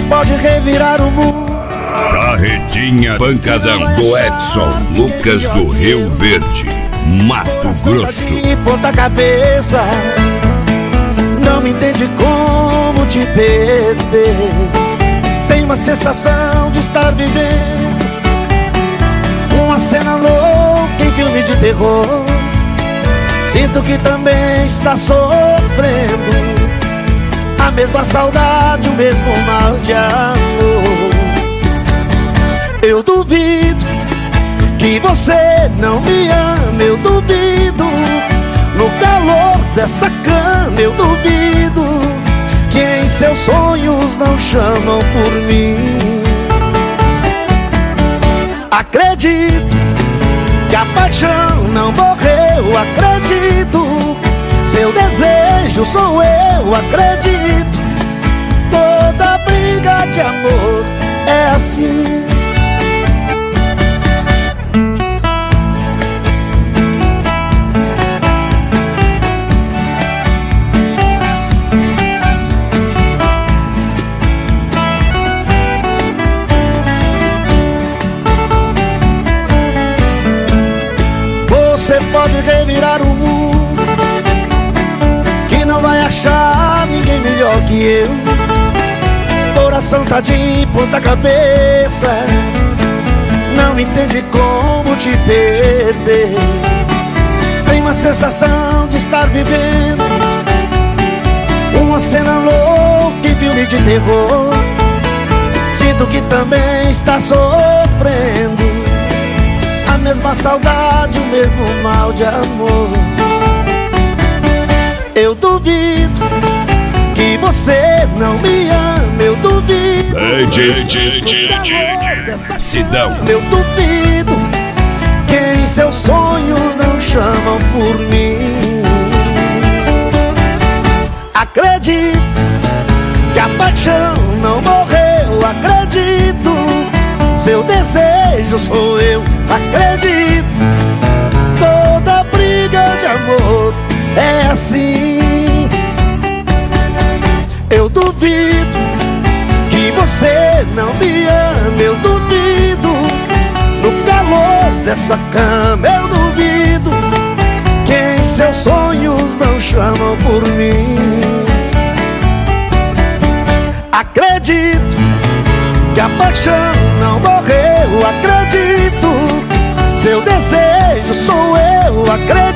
pode revirar o mundo. Carretinha Pancadão do Edson Lucas do Rio Verde, Mato Grosso. E ponta cabeça, não me entende como te perder. Tem uma sensação de estar vivendo uma cena louca em filme de terror. Sinto que também está sofrendo a mesma saudade, o mesmo mal de amor. Eu duvido que você não me ama, eu duvido. No calor dessa cama eu duvido que em seus sonhos não chamam por mim. Acredito que a paixão não morreu, acredito. Seu desejo sou eu, acredito. Toda briga de amor é assim. Você pode revirar o mundo, que não vai achar ninguém melhor que eu. Coração tá de ponta cabeça, não entende como te perder. Tem uma sensação de estar vivendo uma cena louca em filme de terror. Sinto que também está sofrendo a mesma saudade, o mesmo mal de amor. Eu duvido que você não me ama, eu duvido. Sidão. Eu duvido que em seus sonhos não chamam por mim. Acredito que a paixão não morreu, acredito. Seu desejo sou eu, acredito. Toda briga de amor é assim. Eu duvido que você não me ama, eu duvido. No calor dessa cama eu duvido que em seus sonhos não chamam por mim. Acredito que a paixão não morreu, acredito. Seu desejo sou eu, acredito.